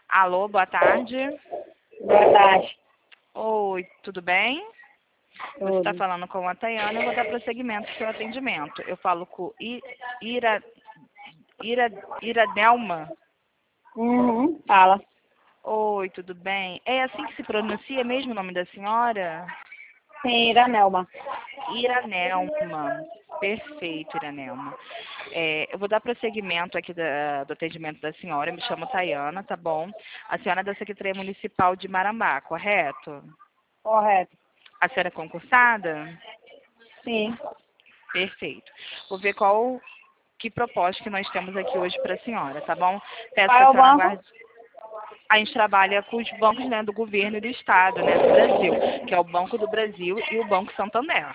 Alô, boa tarde. Boa tarde. Oi, tudo bem? Você está Tudo. falando com a Tayana, eu vou dar prosseguimento ao seu atendimento. Eu falo com Iradelma. Fala. Oi, tudo bem? É assim que se pronuncia mesmo o nome da senhora? Sim, Iranelma. Iranelma. Perfeito, Iranelma. Eu vou dar prosseguimento aqui do atendimento da senhora. Eu me chamo Tayana, tá bom? A senhora é da Secretaria Municipal de Marambá, correto? Correto. A senhora é concursada? Sim. Perfeito. Vou ver que proposta que nós temos aqui hoje para a senhora, tá bom? Peço Qual que é a o senhora banco? aguarde. A gente trabalha com os bancos, né, do governo e do estado, né, do Brasil, que é o Banco do Brasil e o Banco Santander.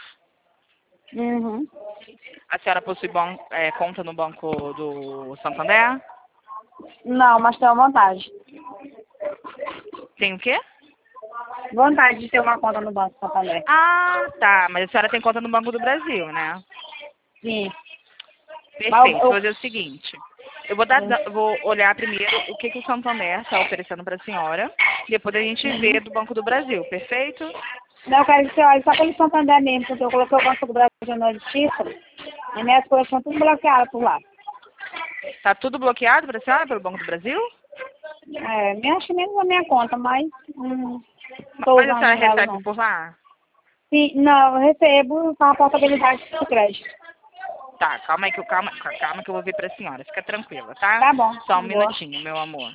A senhora possui conta no Banco do Santander? Não, mas tenho vontade. Tem o quê? Vontade de ter uma conta no Banco Santander. Ah, tá. Mas a senhora tem conta no Banco do Brasil, né? Sim. Mas Perfeito. Vou fazer o seguinte. Eu vou olhar primeiro o que o Santander está oferecendo para a senhora. Depois a gente vê do Banco do Brasil, perfeito? Não, eu quero que você olhe só pelo Santander mesmo, porque eu coloquei o Banco do Brasil na justiça e minhas coisas são tudo bloqueadas por lá. Tá tudo bloqueado para a senhora pelo Banco do Brasil? Acho que menos a minha conta, mas não estou Mas a usando senhora ela recebe não. por lá? Sim, não, eu recebo com a portabilidade do crédito. Tá, calma aí calma que eu vou ver para a senhora. Fica tranquila, tá? Tá bom, Só um boa. minutinho, meu amor.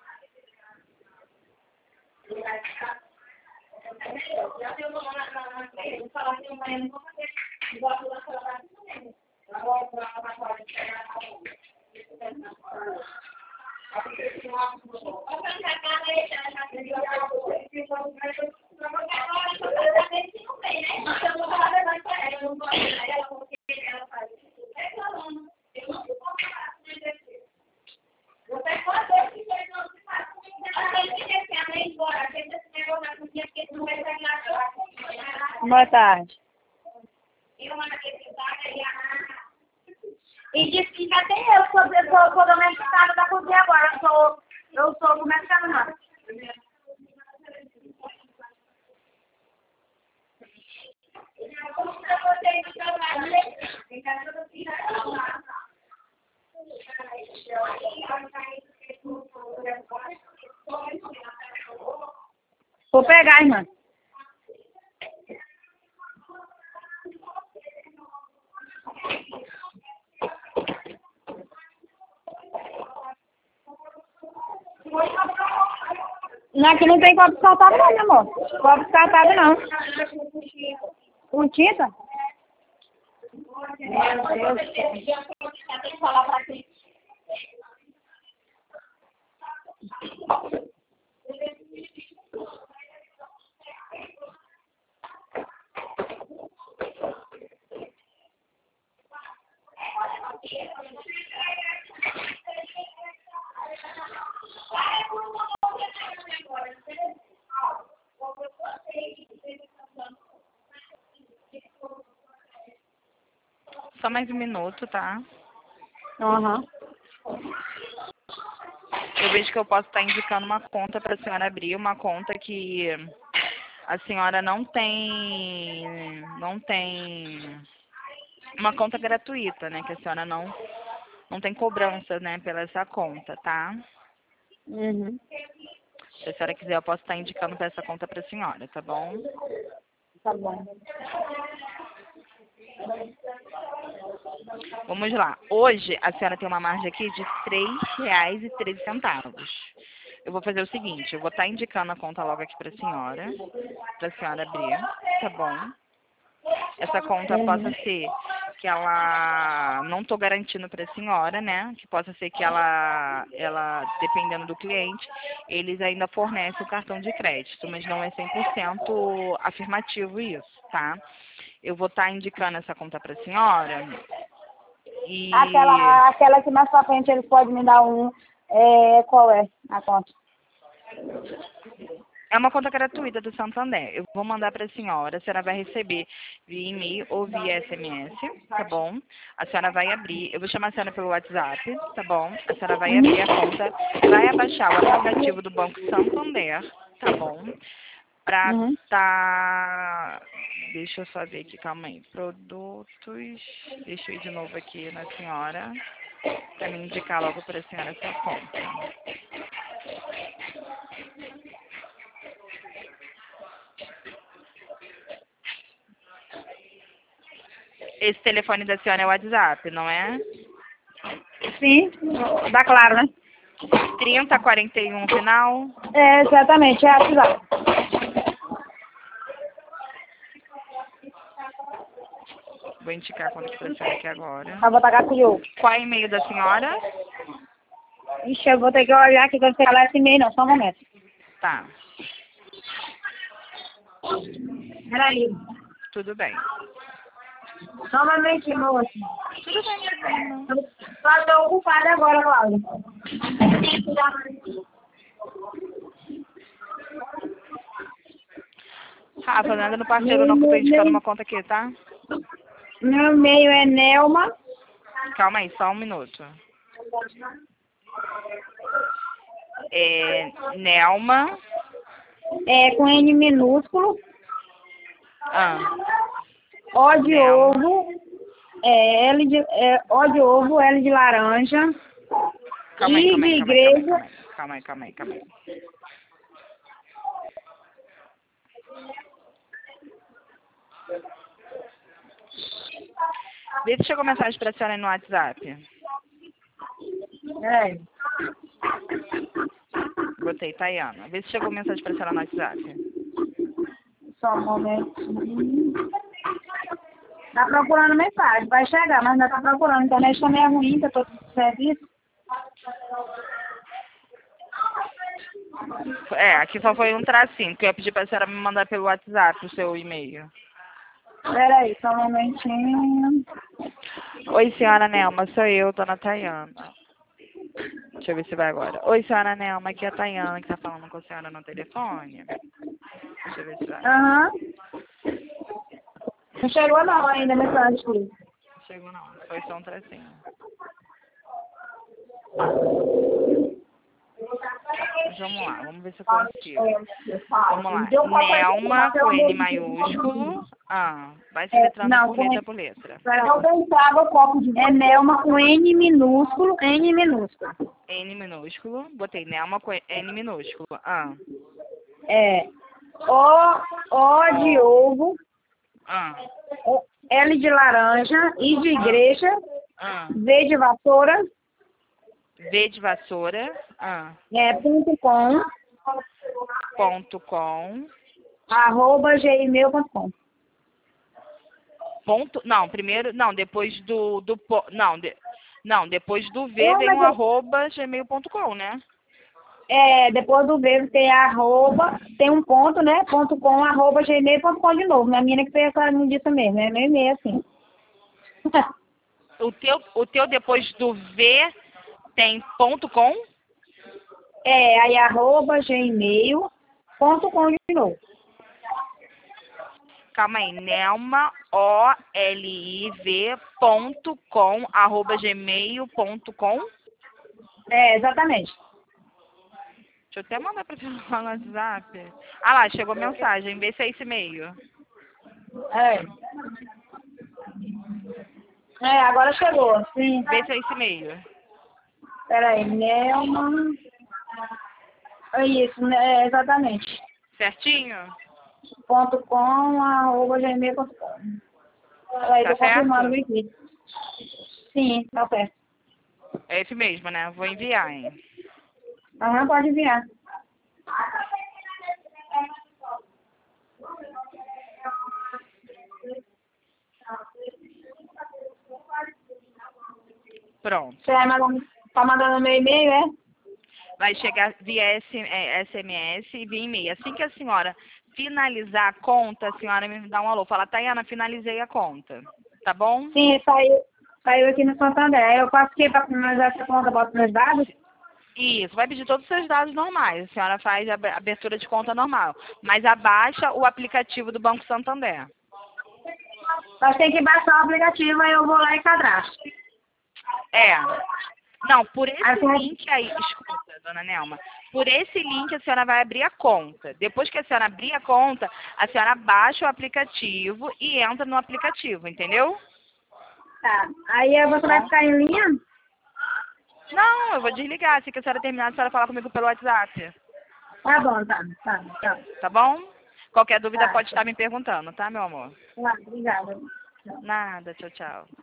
Boa tarde. E disse que já tem eu sou domesticada da cozinha agora. Eu sou domesticada não. Vou pegar, irmã. Não, aqui não tem copo descartável não, meu amor. Copo descartável não. Com tinta? Meu Deus. Tem que falar pra ti. Só mais um minuto, tá? Aham. Eu vejo que eu posso estar indicando uma conta para a senhora abrir, uma conta que a senhora não tem uma conta gratuita, né? Que a senhora não tem cobrança, né, pela essa conta, tá? Se a senhora quiser, eu posso estar indicando para essa conta para a senhora, tá bom? Tá bom. Vamos lá. Hoje, a senhora tem uma margem aqui de R$ 3,13. Eu vou fazer o seguinte, eu vou estar indicando a conta logo aqui para a senhora abrir, tá bom? Essa conta possa ser que ela, não estou garantindo para a senhora, né? Que possa ser que ela, dependendo do cliente, eles ainda fornecem o cartão de crédito, mas não é 100% afirmativo isso, tá? Eu vou estar indicando essa conta para a senhora e Aquela que mais pra frente eles podem me dar qual é a conta? É uma conta gratuita do Santander. Eu vou mandar para a senhora vai receber via e-mail ou via SMS, tá bom? A senhora vai abrir, eu vou chamar a senhora pelo WhatsApp, tá bom? A senhora vai abrir a conta, vai abaixar o aplicativo do Banco Santander, tá bom? Pra Uhum. tá... Deixa eu só ver aqui, calma aí. Produtos... Deixa eu ir de novo aqui na senhora, para me indicar logo para a senhora essa conta. Esse telefone da senhora é o WhatsApp, não é? Sim, dá claro, né? 3041 final. É, exatamente, é a WhatsApp. Vou indicar a conta para a senhora aqui agora. Pra botar gatilho. Qual é o e-mail da senhora? Ixi, eu vou ter que olhar aqui, quando você falar esse e-mail, não, só um momento. Tá, Peraí. tudo bem. Novamente, moça. Tudo bem, tudo bem. Não. Só estou ocupada agora, Cláudia. Rafa, não anda no parceiro não, que eu tô indicando uma conta aqui, tá? Meu e-mail é Nelma. Calma aí, só um minuto. É Nelma. É com N minúsculo. Ah, O de Nelma. ovo. O de ovo, L de laranja. Calma aí, I calma de aí, igreja. calma aí. Vê se chegou mensagem pra senhora aí no WhatsApp. É. Botei, Tayana. Vê se chegou mensagem pra senhora no WhatsApp. Só um momento. Tá procurando mensagem, vai chegar, mas ainda tá procurando. A internet também é ruim, que eu tô com serviço. É, aqui só foi um tracinho, que eu ia pedir pra senhora me mandar pelo WhatsApp o seu e-mail. Peraí, só um momentinho. Oi, senhora Nelma, sou eu, dona Tayana. Deixa eu ver se vai agora. Oi, senhora Nelma, aqui é a Tayana que tá falando com a senhora no telefone. Deixa eu ver se vai. Aham. Não chegou não ainda a mensagem, filho. Chegou não, foi só um tracinho. Mas vamos lá, vamos ver se eu consigo. Vamos lá. Nelma com N maiúsculo. Ah, vai se letrando Não, por letra. eu pensava o copo de... É Nelma com N minúsculo, N minúsculo. N minúsculo. Botei Nelma com N minúsculo. Ah. É. O de ovo, Ah. L de laranja, I de igreja, Ah. V de vassoura, V de vassoura. Ah. .com, .com. @gmail.com. Não, primeiro, não, depois não, depois do V vem o @gmail.com, né? Depois do V tem tem um ponto, né? .com, @gmail.com de novo. Na minha que foi a senhora me disse mesmo, é meio meio assim. O teu depois do V tem .com? Aí @gmail.com de novo. Calma aí, Nelma, oliv.com, @gmail.com. Exatamente. Deixa eu até mandar pra você lá no WhatsApp. Ah lá, chegou mensagem, vê se é esse e-mail. Agora chegou, sim. Vê se é esse e-mail. Peraí, Nelma. É isso, né? Exatamente. Certinho? .com, @gmail.com. Peraí, Tá tô confirmando certo? aqui. Sim, tá certo. É esse mesmo, né? Vou enviar, hein? Aham, pode enviar. Pronto. Você tá mandando meu e-mail, é? Vai chegar via SMS e via e-mail. Assim que a senhora finalizar a conta, a senhora me dá um alô. Fala, Tayana, finalizei a conta. Tá bom? Sim, saiu aqui no Santander. Eu faço o quê para finalizar essa conta? Boto meus dados? Isso, vai pedir todos os seus dados normais. A senhora faz a abertura de conta normal. Mas abaixa o aplicativo do Banco Santander. Mas tem que baixar o aplicativo, aí eu vou lá e cadastro. É. Não, por esse Aí tem- link aí, escuta, dona Nelma, por esse link a senhora vai abrir a conta. Depois que a senhora abrir a conta, a senhora baixa o aplicativo e entra no aplicativo, entendeu? Tá. Aí você vai ficar em linha? Não, eu vou desligar. Assim que a senhora terminar, a senhora fala comigo pelo WhatsApp. Tá bom, tá. Tá bom? Qualquer dúvida Tá. pode estar me perguntando, tá, meu amor? Tá, obrigada. Nada, tchau, tchau.